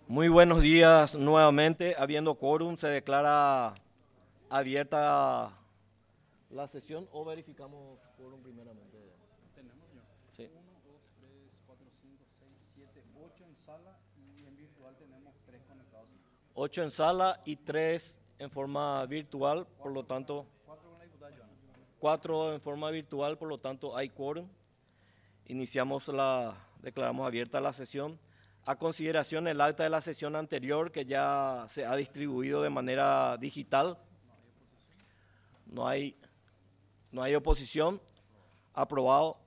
Muy buenos días nuevamente. Habiendo quórum, se declara abierta la sesión o verificamos quórum primeramente. Tenemos ya Sí. 1, 2, 3, 4, 5, 6, 7, 8 en sala y en virtual tenemos 3 conectados. 8 en sala y 3 en forma virtual, por lo tanto, 4 con la diputada Joana. 4 en forma virtual, por lo tanto hay quórum. Declaramos abierta la sesión. A consideración el acta de la sesión anterior que ya se ha distribuido de manera digital. No hay oposición. Aprobado.